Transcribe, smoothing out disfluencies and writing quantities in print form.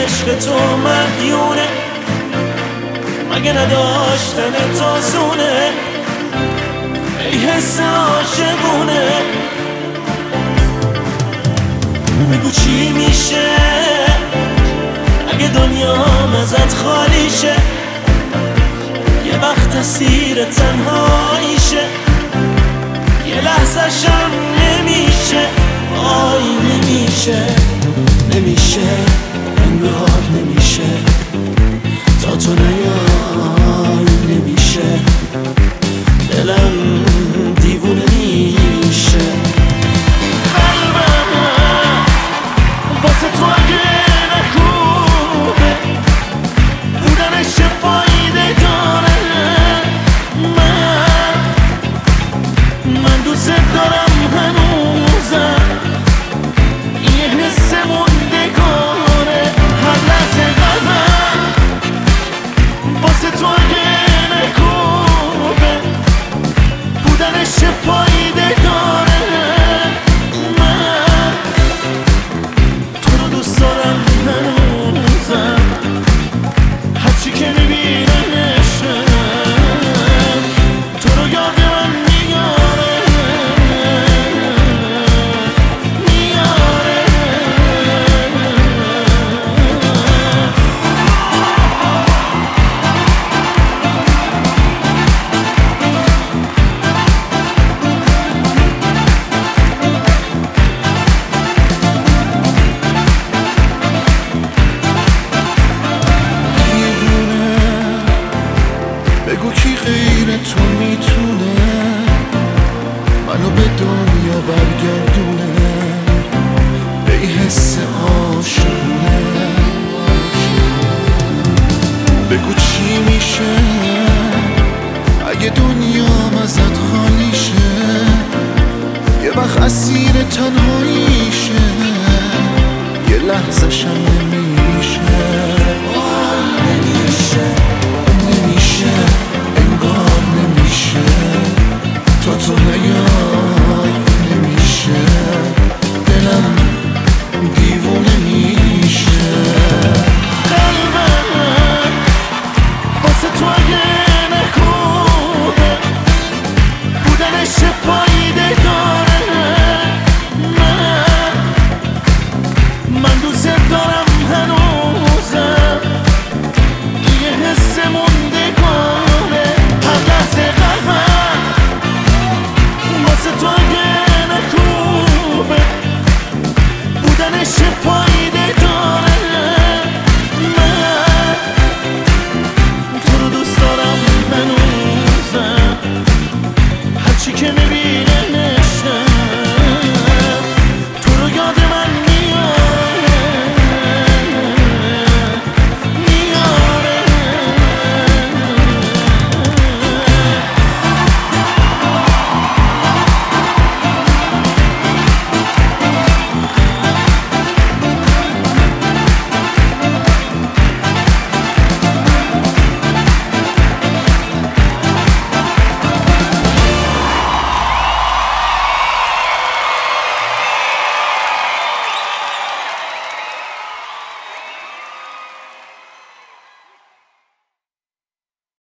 عشق تو مدیونه، مگه نداشتن تازونه ای حس عاشقونه. بگو چی میشه اگه دنیام ازت خالی شه، یه وقت اسیر تنهاییشه، یه لحظه شم نمیشه، وای نمیشه، نمیشه، انگار نمیشه، تا تو نیای نمیشه، دلم دیوونه میشه. قلبم واسه تو اگه نخوبه بودنش چه فایده داره، من دوست دارم هنوزم، یه حس موندگاره، هر لحظه قلبم واسه تو اگه نخوبه بودنش چه فایده داره، من تو رو دوست دارم هنوزم، هرچی که میبینمشم تو رو یاد من میاره، میاره. بگو کی غیر تو میتونه منو به دنیا برگردونه، به این حس عاشقونه. بگو چی میشه